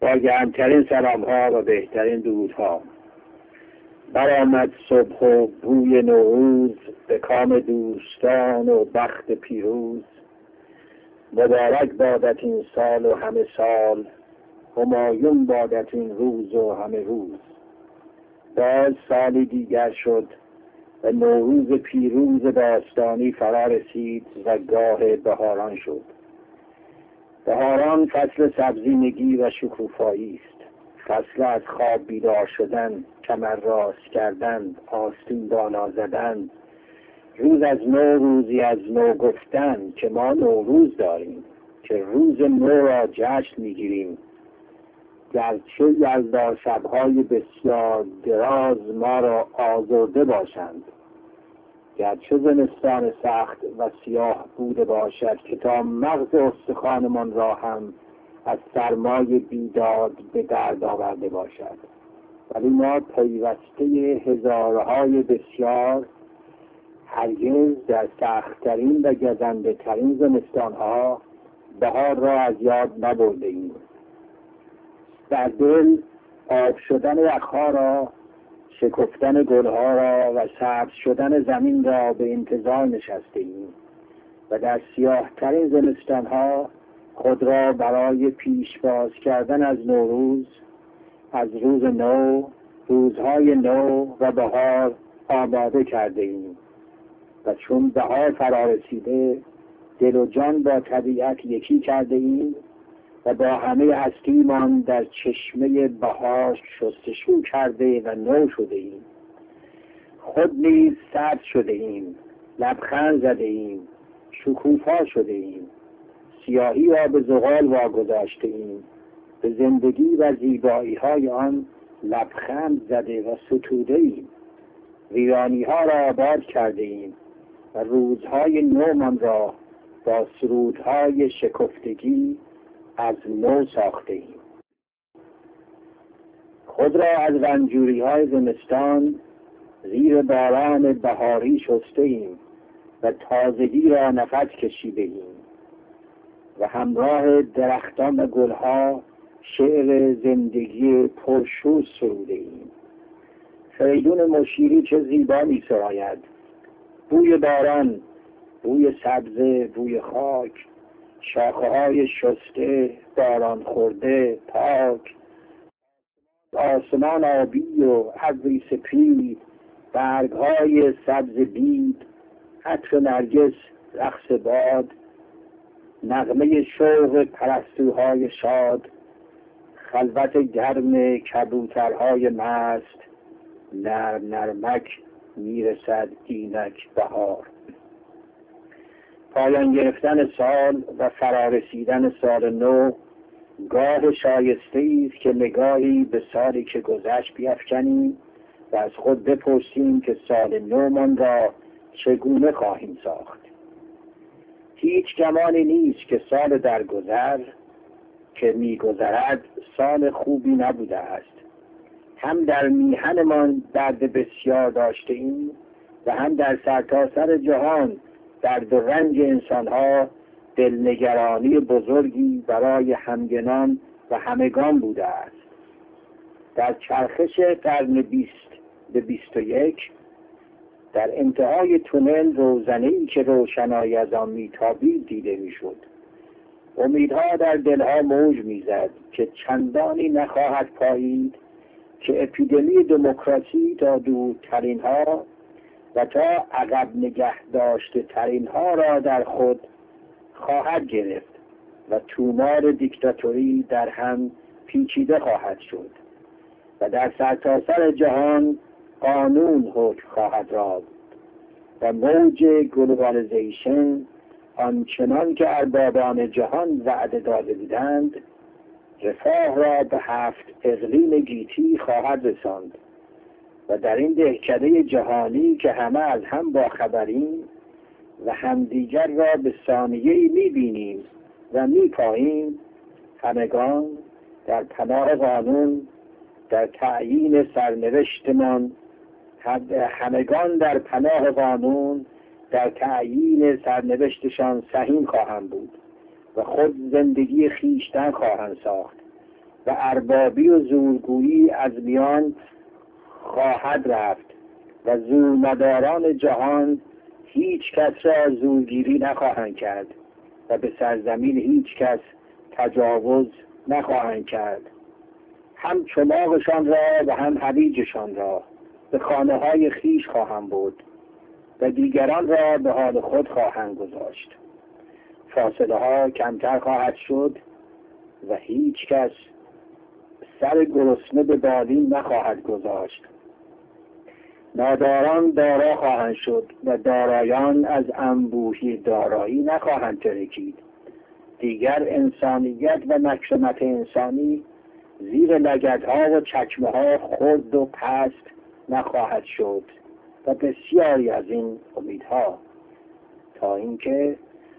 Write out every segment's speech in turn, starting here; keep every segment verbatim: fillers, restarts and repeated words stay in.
با گرمترین سلام ها و بهترین درودها برآمد صبح و بوی نوروز به کام دوستان و بخت پیروز. مبارک بادت این سال و همه سال، همایون بادت این روز و همه روز. باز سالی دیگر شد و نوروز پیروز داستانی فرا رسید و گاه بهاران شد. بهاران فصل سبزینگی و شکوفایی است، فصل از خواب بیدار شدن، کمر راست کردن، آستین بالا زدن، روز از نو روزی از نو گفتن که ما نوروز داریم، که روز نو را جشن میگیریم. گرچه یلدا شب‌های بسیار دراز ما را آزرده باشند، گرچه زمستان سخت و سیاه بوده باشد که تا مغز استخوانمان را هم از سرمای بیداد به درد آورده باشد، ولی ما پیوسته هزارهای بسیار هرگز در سخت‌ترین و گزنده ترین زمستانها بهار را از یاد نبرده ایم. در دل آب شدن یخها را، شکفتن گلها را و سبز شدن زمین را به انتظار نشسته ایم و در سیاه ترین زمستانها خود را برای پیش باز کردن از نوروز، از روز نو، روزهای نو و بهار آماده کرده ایم. و چون بهار فرا رسیده، دل و جان با طبیعت یکی کرده ایم و با همه هستیمان در چشمه بهار شستشو کرده و نو شده ایم. خود نیز سبز شده ایم، لبخند زده ایم، شکوفا شده ایم، سیاهی را به زغال واگذاشته ایم، به زندگی و زیبایی های آن لبخند زده و ستوده ایم، ویرانی ها را آباد کرده ایم و روزهای نومان را با سرودهای شکفتگی از نو ساخته ایم. خود را از رنجوری های زمستان زیر باران بهاری شسته ایم و تازگی را نفس کشیده ایم و همراه درختان و گلها شعر زندگی پرشور سروده ایم. فریدون مشیری چه زیبا می سراید. بوی باران، بوی سبزه، بوی خاک، شاخه های شسته، باران خورده، پاک، آسمان آبی و ابری سپید، برگ های سبز بید، عطر نرگس، رقص باد، نغمه شوق پرستوهای شاد، خلوت گرم کبوترهای مست، نرم نرمک میرسد اینک بهار. پایان گرفتن سال و فرارسیدن سال نو گاه شایسته است که نگاهی به سالی که گذشت بیفکنیم و از خود بپرسیم که سال نومان را چگونه خواهیم ساخت. هیچ گمانی نیست که سال درگذر که میگذرد سال خوبی نبوده است. هم در میهنمان درد بسیار داشته ایم و هم در سرتاسر جهان درد و رنج انسانها دلنگرانی بزرگی برای همگنان و همگان بوده است. در چرخش قرن بیست به بیست و یک در انتهای تونل روزنه‌ای که روشنایی از آن میتابید دیده میشد. امیدها در دلها موج میزد که چندانی نخواهد پایید که اپیدمی دموکراسی تا دورترین ها و تا عقب نگه داشته ترین ها را در خود خواهد گرفت و تومار دیکتاتوری در هم پیچیده خواهد شد و در سرتاسر جهان قانون حکم خواهد راند و موج گلوبالیزیشن آنچنان که اربابان جهان وعده داده بودند رفاه را به هفت اقلیم گیتی خواهد رساند و در این دهکده جهانی که همه از هم باخبریم و همدیگر را به ثانیه‌ای می‌بینیم و می‌پاییم، همگان در پناه قانون در تعیین سرنوشتمان همگان در پناه قانون در تعیین سرنوشتشان سهیم خواهند بود و خود زندگی خیشتن خواهند ساخت و اربابی و زورگویی از میان خواهد رفت و زورمداران جهان هیچ کس را زورگیری نخواهند کرد و به سرزمین هیچ کس تجاوز نخواهند کرد. هم چماقشان را و هم حویجشان را به خانه های خیش خواهند بود و دیگران را به حال خود خواهند گذاشت. فاصله ها کمتر خواهد شد و هیچ کس سر گرسنه به بالین نخواهد گذاشت. ناداران دارا خواهند شد و دارایان از انبوهی دارایی نخواهند ترکید. دیگر انسانیت و مکرمت انسانی زیر لگدها و چکمه ها خرد و پست نخواهد شد و بسیاری از این امیدها، تا اینکه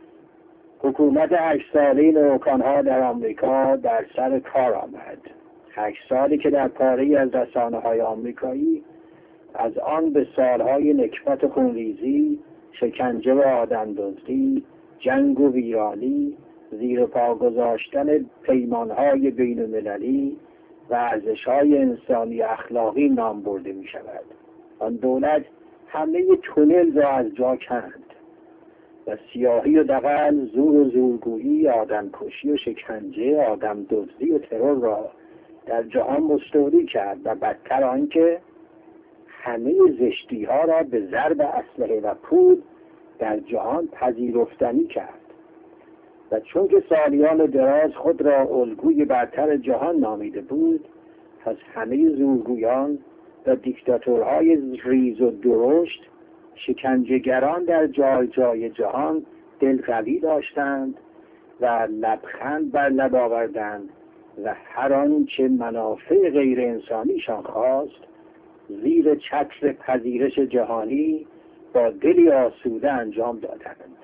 حکومت هشت ساله نوکانها در آمریکا در سر کار آمد. هشت سالی که در پاره‌ای از رسانه های آمریکایی از آن به سالهای نکبت خونریزی، شکنجه و آدمدزدی، جنگ و ویرانی، زیر پا گذاشتن پیمانهای بین المللی و ارزش‌های انسانی اخلاقی نام برده می شود. آن دولت همه تونل را از جا کند و سیاهی و دغل، زور و زورگویی، آدمکشی و شکنجه، آدمدزدی و ترور را در جهان مستولی کرد و بدتر آنکه همه زشتی ها را به ضرب اسلحه و پود در جهان پذیرفتنی کرد. و چون که سالیان دراز خود را الگوی برتر جهان نامیده بود، پس همه زورگویان و دیکتاتورهای ریز و درشت، شکنجهگران در جای جای جهان دل قوی داشتند و لبخند بر لب آوردند و هر آنچه منافع غیر انسانیشان خواست زیر چتر پذیرش جهانی با دلی آسوده انجام دادند.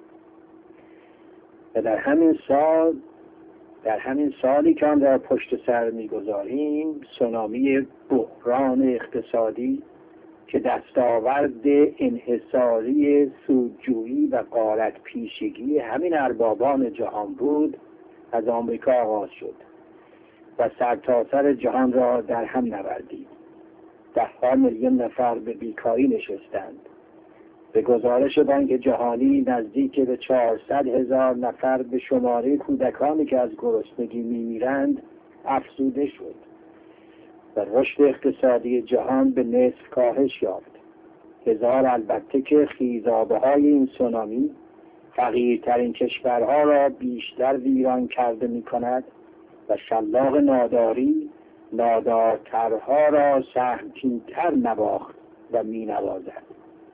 و در همین سال در همین سالی که آن را پشت سر می‌گذاریم، سونامی بحران اقتصادی که دستاورد انحصاری سودجویی و غارت پیشگی همین اربابان جهان بود، از آمریکا آغاز شد و سرتاسر جهان را در هم نوردید. ده ها میلیون نفر به بیکاری نشستند. به گزارش بانک جهانی نزدیک به چهارصد هزار نفر به شماره کودکانی که از گرسنگی میمیرند افزوده شد و رشد اقتصادی جهان به نصف کاهش یافت. هزار البته که خیزابه‌های این سونامی فقیرترین کشورها را بیشتر ویران کرده می کند و شلاق ناداری نادارترها را سهمگین‌تر نواخت و می نوازد.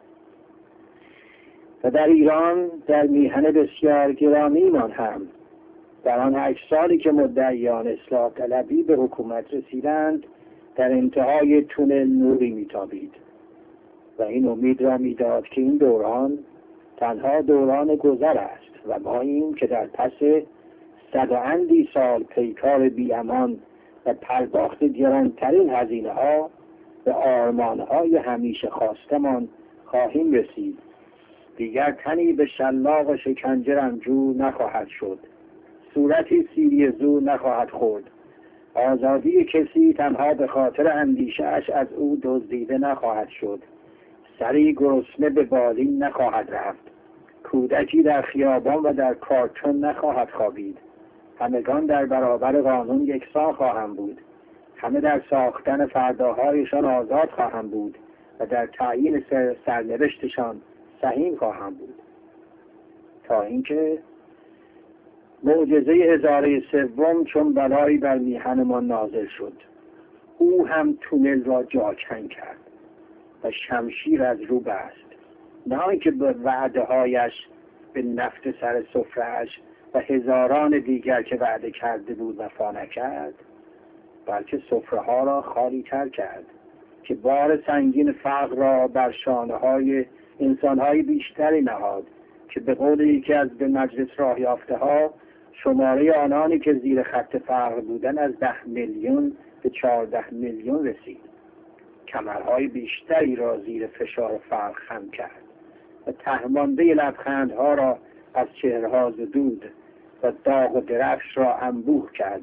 و در ایران در میهن بسیار گرامیمان هم در آن هشت سالی که مدعیان اصلاح طلبی به حکومت رسیدند، در انتهای تونل نوری میتابید و این امید را میداد که این دوران تنها دوران گذر است و ما این که در پس صد و اندی سال پیکار بی‌امان و پرداخت گرانترین هزینه ها به آرمان های همیشه خواستمان خواهیم رسید. دیگر تنی به شلاق و شکنجه رنجور نخواهد شد، صورتی سیری زور نخواهد خورد، آزادی کسی تنها به خاطر اندیشه‌اش از او دزدیده نخواهد شد، سری گرسنه به بالین نخواهد رفت، کودکی در خیابان و در کارتون نخواهد خوابید. همگان در برابر قانون یکسان خواهند بود، همه در ساختن فرداهایشان آزاد خواهند بود و در تعیین سر سرنوشتشان سهیم خواهند بود. تا اینکه معجزه هزاره سوم چون بلایی بر میهنمان نازل شد، او هم تونل را جاکن کرد و شمشیر از رو بست، نه آنکه به وعده هایش به نفت سر سفره‌اش و هزاران دیگر که وعده کرده بود وفا نکرد، بلکه سفره ها را خالی تر کرد که بار سنگین فقر را بر شانه های انسان های بیشتری نهاد که به قول یکی از به مجلس راه یافته ها شماره آنانی که زیر خط فقر بودن از ده میلیون به چهارده میلیون رسید. کمرهای بیشتری را زیر فشار فقر خم کرد و تهمانده لبخندها را از چهره‌ها زدود و داغ و درفش را انبوه کرد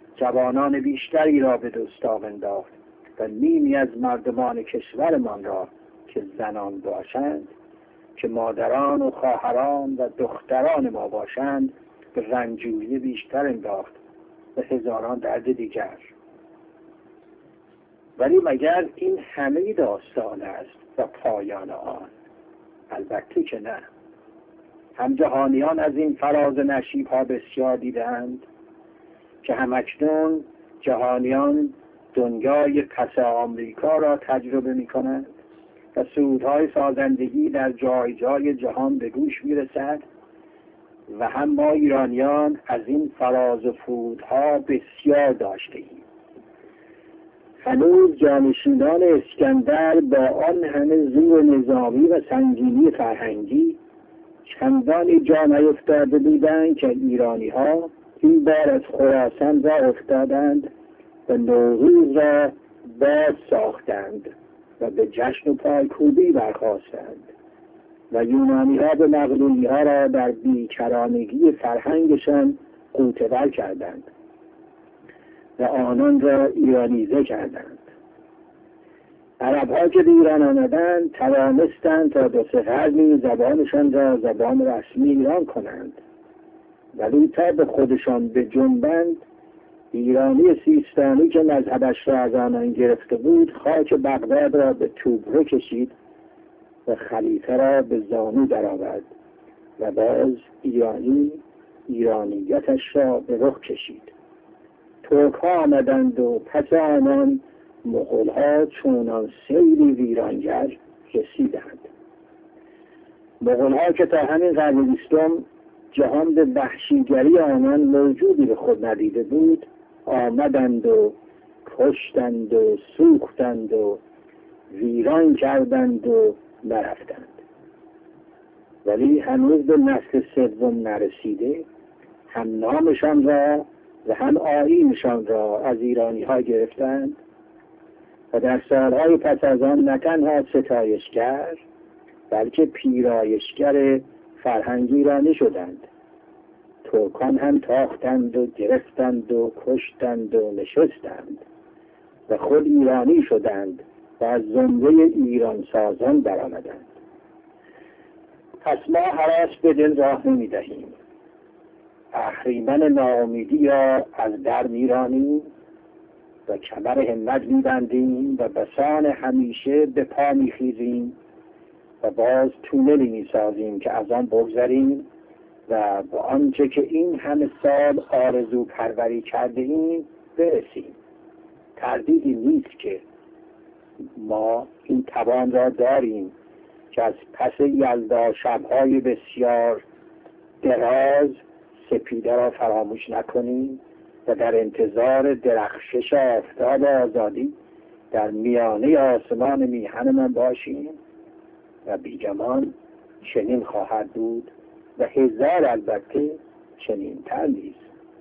جوانان بیشتری را به دستاو انداخت و نیمی از مردمان کشورمان را که زنان باشند، که مادران و خواهران و دختران ما باشند، به رنجوری بیشتر انداخت و هزاران درد دیگر. ولی مگر این همه داستان است و پایان آن؟ البته که نه. هم جهانیان از این فراز نشیب ها بسیار دیدند که همکنون جهانیان دنیای پس آمریکا را تجربه می کنند و سرودهای سازندگی در جای جای جهان به گوش می رسد و هم ما ایرانیان از این فراز و فرودها بسیار داشته ایم. هنوز جانشینان اسکندر با آن همه زور نظامی و سنگینی فرهنگی چندانی جا نیفتاده بودند که ایرانی ها این بار از خراسان را افتادند و نوروز را باز ساختند و به جشن و پایکوبی برخاستند و یونانی ها به مغلوبی ها را در بیکرانگی فرهنگشان غوطه‌ور کردند و آنان را ایرانیزه کردند. عرب ها که به ایران آمدند توانستند تا دو سه قرنی زبانشان را زبان رسمی ایران کنند، ولی تا به خودشان به جنبند، ایرانی سیستانی که مذهبش را از آنان گرفته بود خاک بغداد را به توبره کشید و خلیفه را به زانو درآورد و باز ایرانی ایرانیتش را به رخ کشید. ترک ها آمدند و پس آنان مغول ها چونان سیلی ویرانگر رسیدند. مغول ها که تا همین قرن بیستم جهان به وحشیگری آنان موجودی به خود ندیده بود، آمدند و کشتند و سوختند و ویران کردند و نرفتند. ولی هنوز به نسل سوم نرسیده، هم نامشان را و هم آیینشان را از ایرانی ها گرفتند و در سالهای پس از آن نه تنها ستایشگر بلکه پیرایشگر فرهنگ ایرانی شدند. ترکان هم تاختند و گرفتند و کشتند و نشستند و خود ایرانی شدند و از زمره ایران سازان درآمدند. پس ما هراس به دل راه نمی دهیم، اهریمن ناامیدی را از در میرانیم و کمر همت میبندیم و بسان همیشه به پا میخیزیم و باز تونلی میسازیم که از آن بگذریم و با آنچه که این همه سال آرزو پروری کرده ایم برسیم. تردیدی نیست که ما این توان را داریم که از پس یلدا شبهای بسیار دراز سپیده را فراموش نکنیم و در انتظار درخشش آفتاب آزادی در میانه آسمان میهنمان باشیم و بیگمان چنین خواهد بود و هزار البته چنین تر نیز.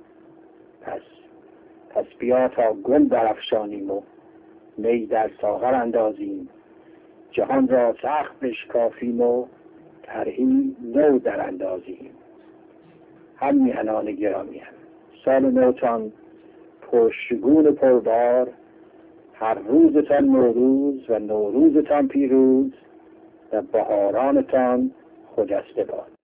پس پس بیا تا گل برافشانیم و می در ساغر اندازیم، جهان را سخت بشکافیم و طرحی نو در اندازیم. هم میهنان گرامی هم سال نوتان پرشگون پربار، هر روزتان نوروز و نوروزتان پیروز و بهارانتان خجسته باد.